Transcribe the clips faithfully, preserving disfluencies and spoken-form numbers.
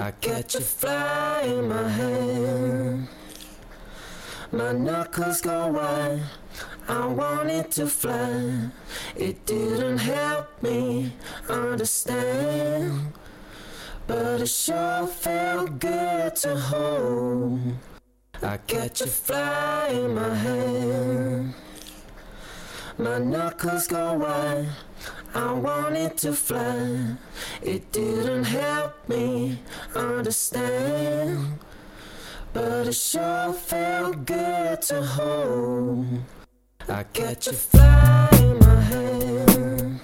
I catch a fly in my hand. My knuckles go wide, I wanted to fly. It didn't help me understand, but it sure felt good to hold. I catch a fly in my hand. My knuckles go wide, I wanted to fly. It didn't help me understand, but it sure felt good to hold. I catch a fly in my hand.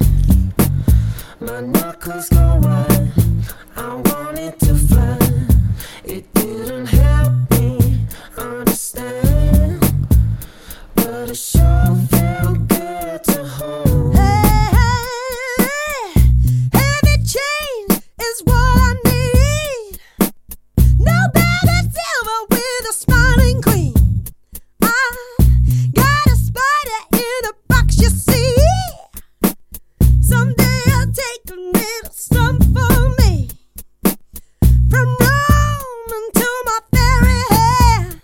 My knuckles go wide, I wanted to fly. It didn't help me understand, but it sure felt good to hold. Hey, hey, hey, heavy chain is what I need. No bag of silver with a smiling queen. I got a spider in a box, you see. Someday I'll take a little something for me. From Rome until my fairy hair,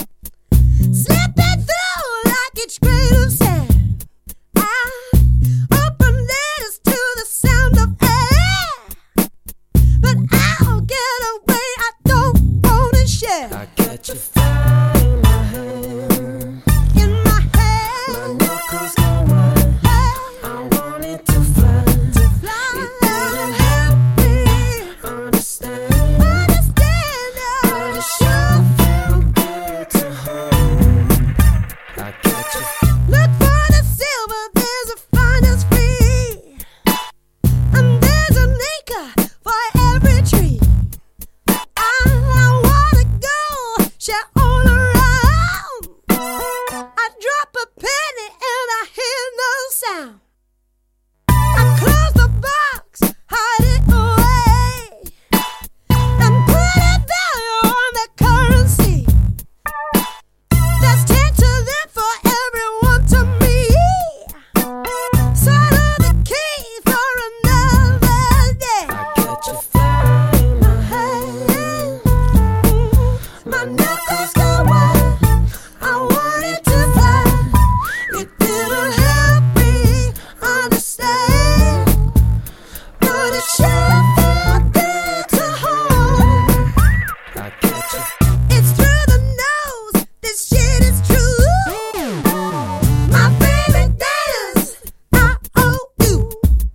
slipping through like each grain of sand. I open letters to the sound of air, but I'll get away, I don't wanna share. I catch a fly in my hand. In my My hand, knuckles go wide, I wanted to fly. fly, It didn't help me understand, understand but it sure felt good to hold. I catch a Look for the silver, there's a finest free, and there's an acre for every tree. I, I wanna go, share all around. I drop a penny and I hear no sound. I close the box, hide it away, and put a value on the currency. That's ten to them for everyone to me. Sign of the key for another day. I catch a fly in my hand. Hey, My knuckles go wide, I wanted to fly. It didn't help me understand, but it sure felt good to hold. I catch a it's through the nose, this shit is true. My favorite dance, I owe you.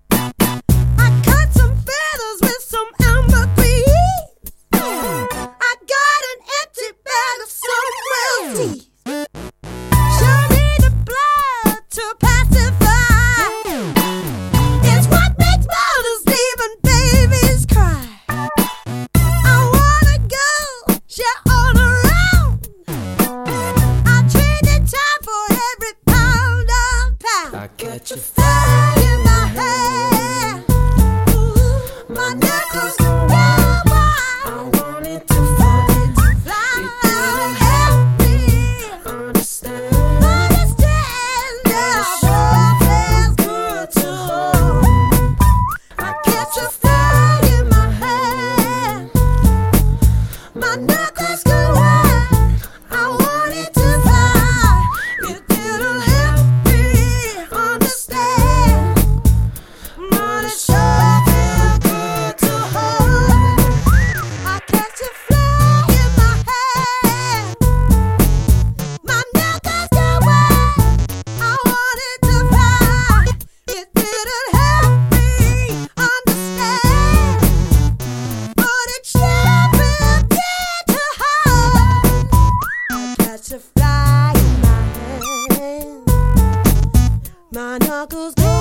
I cut some feathers with some ambergris. I got an empty bag of some royalties. Show me the blood to pacify. It's what makes mothers leave and babies cry. I wanna go, share all around. I'll trade the time for every pound of pound. I catch a fly. Fly in my hand. Ooh, my knuckles go wide. I wanted to fly. Fly, help me Understand, understand that sure feels good to hold. I Catch a fly in my hand. My knuckles go wide. I wanted to fly. It didn't help me understand, but it sure felt good to hold. I catch a fly in my hand. My knuckles go wide. I wanted to fly. It didn't help me understand, but it sure felt good to hold. I catch a fly in my hand. My knuckles go